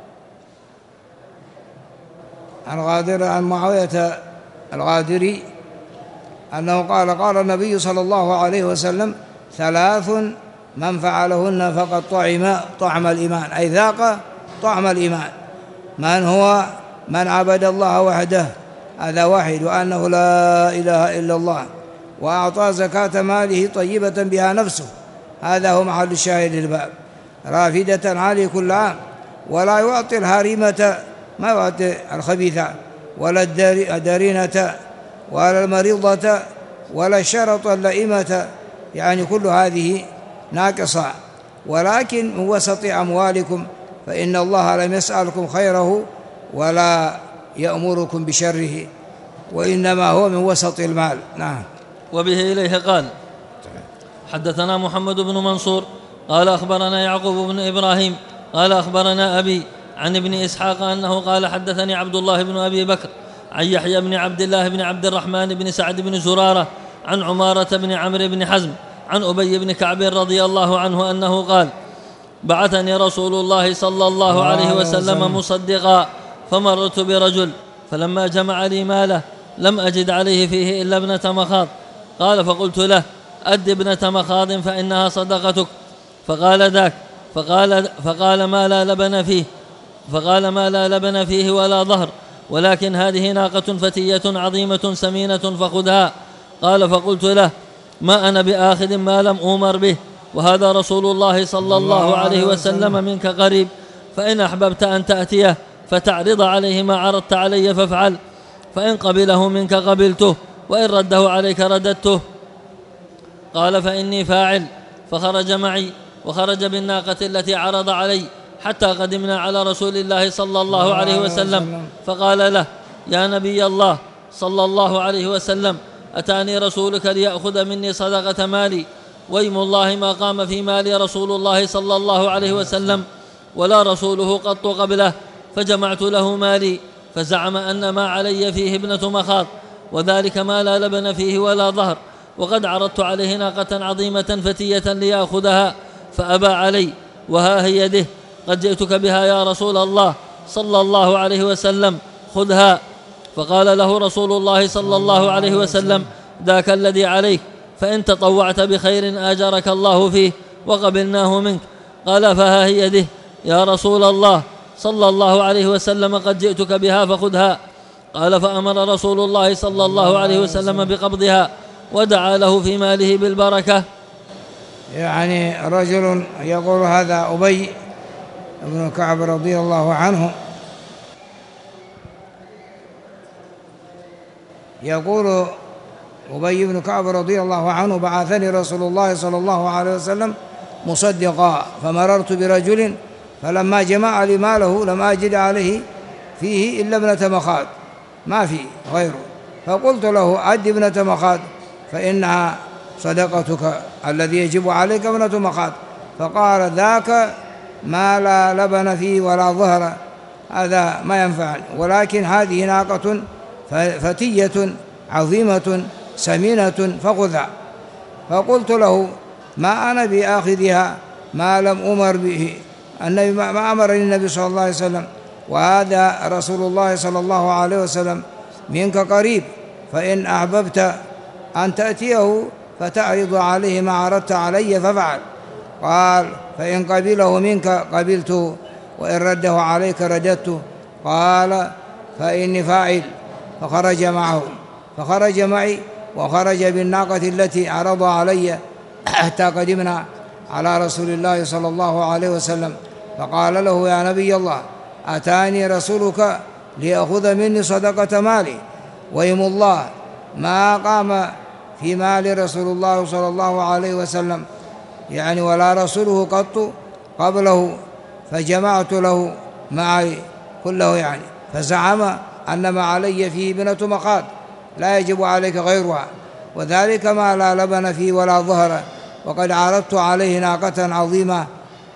عن معاوية الغادري أنه قال النبي صلى الله عليه وسلم 3 من فعلهن فقد طعم طعم الإيمان، أي ذاق طعم الإيمان. من هو؟ من عبد الله وحده، هذا واحد، وأنه لا إله إلا الله، وأعطى زكاة ماله طيبة بها نفسه، هذا هو محل الشاهد للباب، رافدة عليه كل عام، ولا يعطي الهريمة، ما يعطي الخبيثة، ولا الدرينة ولا المريضة ولا الشرط اللئيمة، يعني كل هذه ناقصة، ولكن من وسط أموالكم، فإن الله لم يسألكم خيره ولا يأمركم بشره، وإنما هو من وسط المال. نعم.
وبه إليه قال حدثنا محمد بن منصور قال أخبرنا يعقوب بن إبراهيم قال أخبرنا أبي عن ابن إسحاق أنه قال حدثني عبد الله بن أبي بكر عن يحيى بن عبد الله بن عبد الرحمن بن سعد بن زرارة عن عمارة بن عمرو بن حزم عن أبي بن كعب رضي الله عنه أنه قال بعثني رسول الله صلى الله عليه وسلم مصدقا، فمررت برجل فلما جمع لي ماله لم أجد عليه فيه إلا ابنة مخاض، قال فقلت له أد ابنة مخاض فإنها صدقتك، فقال ذاك، فقال ما لا لبن فيه ولا ظهر، ولكن هذه ناقة فتية عظيمة سمينة فخذها. قال فقلت له ما أنا بآخذ ما لم أمر به، وهذا رسول الله صلى الله عليه وسلم منك قريب، فإن أحببت أن تأتيه فتعرض عليه ما عرضت علي فافعل، فإن قبله منك قبلته، وإن رده عليك رددته. قال فإني فاعل، فخرج معي وخرج بالناقة التي عرض علي حتى قدمنا على رسول الله صلى الله عليه وسلم، فقال له يا نبي الله صلى الله عليه وسلم أتاني رسولك ليأخذ مني صدقة مالي، ويم الله ما قام في مالي رسول الله صلى الله عليه وسلم ولا رسوله قط قبله، فجمعت له مالي، فزعم أن ما علي فيه ابنة مخاض، وذلك ما لا لبن فيه ولا ظهر، وقد عرضت عليه ناقة عظيمة فتية ليأخذها فأبى علي، وها هي يده قد جئتك بها يا رسول الله صلى الله عليه وسلم، خذها. فقال له رسول الله صلى الله عليه وسلم ذاك الذي عليك، فإن تطوعت بخير آجرك الله فيه وقبلناه منك. قال فها هي يده يا رسول الله صلى الله عليه وسلم قد جئتك بها فخذها. قال فأمر رسول الله صلى الله عليه وسلم بقبضها ودعا له في ماله بالبركة.
يعني رجل يقول هذا أبي بن كعب رضي الله عنه، يقول أبي بن كعب رضي الله عنه بعثني رسول الله صلى الله عليه وسلم مصدقا، فمررت برجل فلما جمع لي ماله لم أجد عليه فيه إلا ابنة مخاض، ما في غيره، فقلت له أد ابنة مخاض فإنها صدقتك الذي يجب عليك ابنة مخاض. فقال ذاك ما لا لبن فيه ولا ظهر، هذا ما ينفع، ولكن هذه ناقة فتية عظيمة سمينة فخذها. فقلت له ما أنا بآخذها ما لم أمر به، النبي ما أمرني النبي صلى الله عليه وسلم، وهذا رسول الله صلى الله عليه وسلم منك قريب، فإن أحببت أن تأتيه فتعرض عليه ما عرضت علي ففعل. قال فإن قبله منك قبلته وإن رده عليك رددته. قال فإني فاعل. فخرج معي وخرج بالناقة التي عرض علي حتى قدمنا على رسول الله صلى الله عليه وسلم. فقال له يا نبي الله أتاني رسولك ليأخذ مني صدقة مالي، ويم الله ما قام في مال رسول الله صلى الله عليه وسلم يعني ولا رسوله قط قبله، فجمعت له معي كله يعني، فزعم أن ما علي فيه ابنة مخاض لا يجب عليك غيرها، وذلك ما لا لبن فيه ولا ظهر، وقد عرضت عليه ناقة عظيمة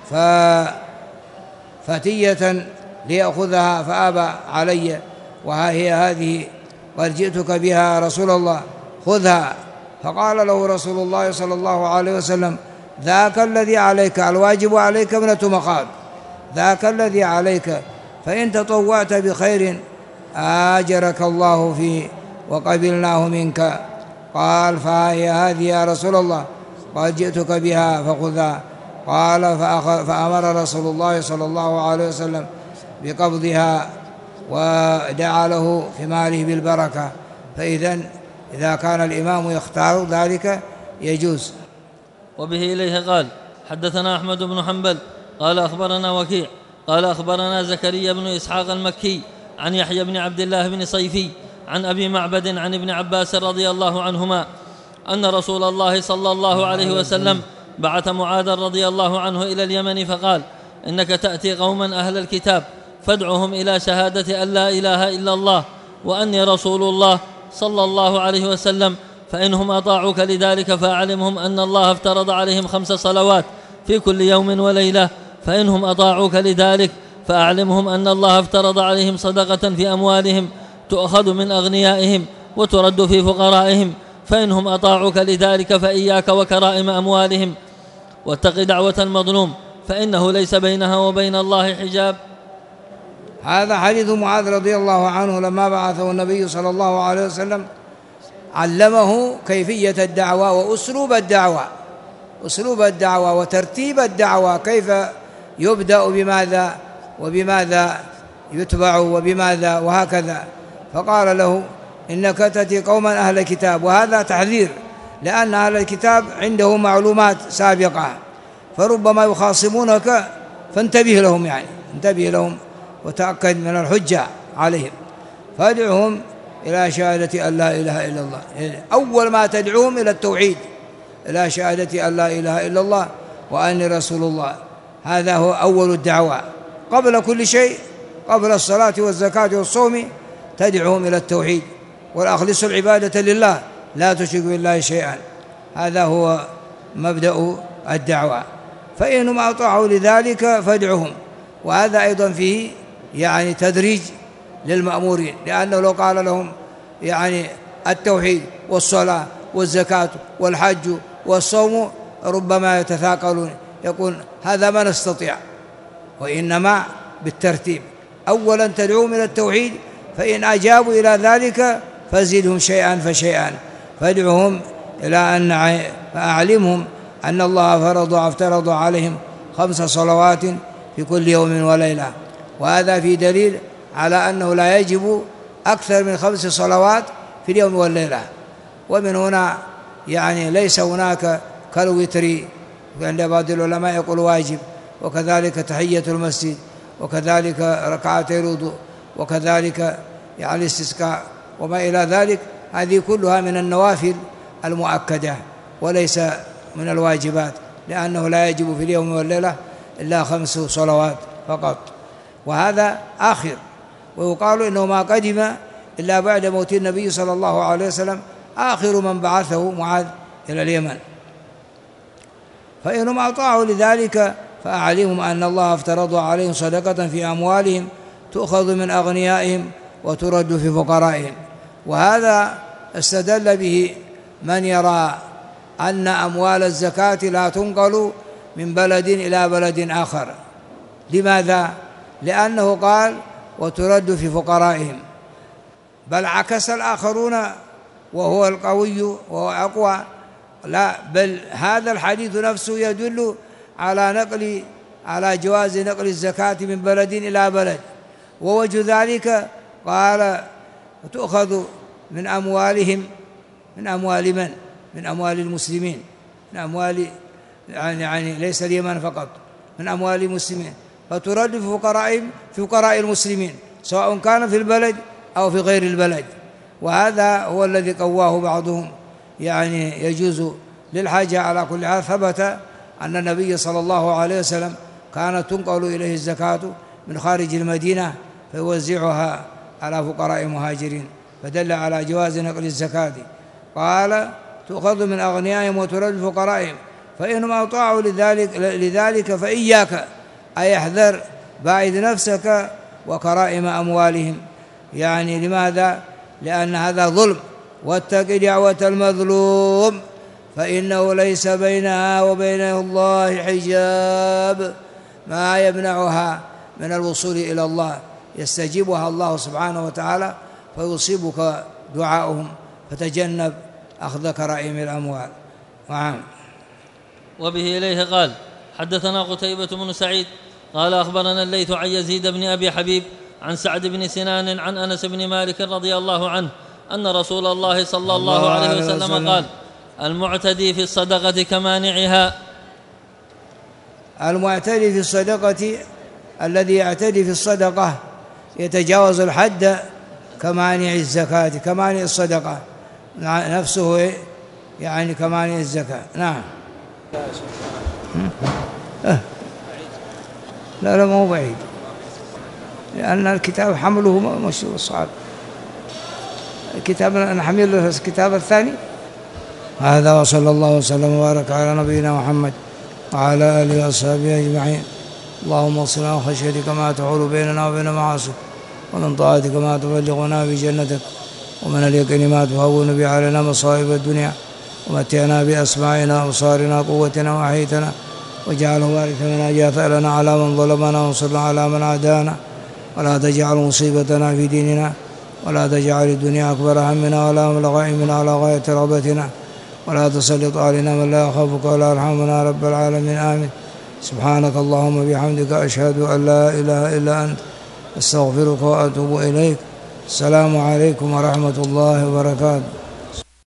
فتية ليأخذها فأبى علي، وها هي هذه قد جئتك بها رسول الله خذها. فقال له رسول الله صلى الله عليه وسلم ذاك الذي عليك، الواجب عليك ابنة مخاض، ذاك الذي عليك، فإن تطوعت بخير آجرك الله فيه وقبلناه منك. قال فهي هذه يا رسول الله قد جئتك بها فخذها. قال فأمر رسول الله صلى الله عليه وسلم بقبضها ودعا له في ماله بالبركة. إذا كان الإمام يختار ذلك يجوز.
وبه إليه قال حدثنا أحمد بن حنبل قال أخبرنا وكيع قال أخبرنا زكريا بن إسحاق المكي عن يحيى بن عبد الله بن صيفي عن أبي معبد عن ابن عباس رضي الله عنهما أن رسول الله صلى الله عليه وسلم بعث معاذا رضي الله عنه إلى اليمن فقال إنك تأتي قوما أهل الكتاب فادعهم إلى شهادة أن لا إله إلا الله وأني رسول الله صلى الله عليه وسلم، فإنهم أطاعوك لذلك فأعلمهم أن الله افترض عليهم 5 صلوات في كل يوم وليلة، فإنهم أطاعوك لذلك فأعلمهم أن الله افترض عليهم صدقة في أموالهم تؤخذ من أغنيائهم وترد في فقرائهم، فإنهم أطاعوك لذلك فإياك وكرائم أموالهم، واتق دعوة المظلوم فإنه ليس بينها وبين الله حجاب.
هذا حديث معاذ رضي الله عنه لما بعثه النبي صلى الله عليه وسلم علمه كيفية الدعوة وأسلوب الدعوة وترتيب الدعوة، كيف يبدأ بماذا وبماذا يتبع وبماذا وهكذا. فقال له إنك تأتي قوما أهل الكتاب، وهذا تحذير، لأن أهل الكتاب عندهم معلومات سابقة فربما يخاصمونك، فانتبه لهم انتبه لهم وتأكد من الحجة عليهم. فادعهم إلى شهادة أن لا إله إلا الله، أول ما تدعوهم إلى التوحيد، إلى شهادة أن لا إله إلا الله وأني رسول الله. هذا هو أول الدعوة قبل كل شيء، قبل الصلاة والزكاة والصوم تدعوهم إلى التوحيد والأخلص العبادة لله لا تشرك بالله شيئا. هذا هو مبدأ الدعوة. فإنهم أطاعوا لذلك فادعوهم، وهذا أيضا فيه تدريج للمأمورين، لأنه لو قال لهم التوحيد والصلاة والزكاة والحج والصوم ربما يتثاقلون، يقول هذا ما نستطيع، وإنما بالترتيب. أولا تدعوهم إلى التوحيد، فإن أجابوا إلى ذلك فزدهم شيئا فشيئا، فادعوهم إلى أن فأعلمهم أن الله افترض عليهم 5 صلوات في كل يوم وليلة. وهذا في دليل على أنه لا يجب أكثر من 5 صلوات في اليوم والليلة. ومن هنا ليس هناك كالوتر عند بعض العلماء يقول واجب، وكذلك تحية المسجد، وكذلك ركعتي الوضوء، وكذلك الاستسقاء وما إلى ذلك. هذه كلها من النوافل المؤكدة وليس من الواجبات، لأنه لا يجب في اليوم والليلة إلا 5 صلوات فقط. وهذا آخر، ويقال إنه ما قدم إلا بعد موت النبي صلى الله عليه وسلم، آخر من بعثه معاذ إلى اليمن. فإنهم أطاعوا لذلك فأعلمهم أن الله افترض عليهم صدقة في أموالهم تؤخذ من أغنيائهم وترد في فقرائهم. وهذا استدل به من يرى أن أموال الزكاة لا تنقل من بلد إلى بلد آخر. لماذا؟ لأنه قال وترد في فقرائهم، بل عكس الآخرون وهو القوي وهو أقوى. لا، بل هذا الحديث نفسه يدل على جواز نقل الزكاة من بلد إلى بلد. ووجه ذلك قال تؤخذ من أموالهم، من أموال من؟ من أموال المسلمين، من أموال يعني ليس اليمن فقط، من أموال المسلمين، فترد في فقرائهم، في فقراء المسلمين، سواء كان في البلد أو في غير البلد. وهذا هو الذي قواه بعضهم، يعني يجوز للحاجة. على كل حال ثبت أن النبي صلى الله عليه وسلم كانت تنقل إليه الزكاة من خارج المدينة فيوزعها على فقراء المهاجرين، فدل على جواز نقل الزكاة. قال تؤخذ من أغنيائهم وترد فقرائهم فإنهم أطاعوا لذلك فإياك، أي احذر، باعد نفسك وكرائم أموالهم. يعني لماذا؟ لأن هذا ظلم. واتق دعوة المظلوم فإنه ليس بينها وبين الله حجاب ما يمنعها من الوصول إلى الله، يستجيبها الله سبحانه وتعالى فيصيبك دعاؤهم، فتجنب أخذ كرائم الأموال. نعم.
وبه إليه قال حدثنا قتيبة بن سعيد قال أخبرنا الليث عن يزيد بن أبي حبيب عن سعد بن سنان عن أنس بن مالك رضي الله عنه أن رسول الله صلى الله عليه وسلم قال المعتدي في الصدقة كمانعها.
المعتدي في الصدقة الذي يعتدي في الصدقة يتجاوز الحد كمانع الزكاة، كمانع الصدقة نفسه، يعني كمانع الزكاة. نعم. لا ما هو بعيد، لأن الكتاب حمله مشروع صعب. الكتاب نحمل له الكتاب الثاني. هذا وصلى الله وسلم وبارك على نبينا محمد وعلى آله وأصحابه أجمعين. اللهم اغفر لنا خشيتك ما تحول بيننا وبين معاصيك، ومن طاعتك ما تبلغنا بجنتك، ومن اليقين ما تهون به علينا مصائب الدنيا، ومتعنا بأسماعنا وأبصارنا قوتنا وأحيتنا، واجعله وارثا منا، اجعل ثأرنا على من ظلمنا وانصرنا على من عادانا، ولا تجعل مصيبتنا في ديننا، ولا تجعل الدنيا أكبر همنا ولا مبلغ علمنا ولا غاية رغبتنا، ولا تسلط علينا من لا يخافك ولا يرحمنا رب العالمين. آمين. سبحانك اللهم وبحمدك أشهد أن لا إله إلا أنت أستغفرك وأتوب إليك. السلام عليكم ورحمة الله وبركاته.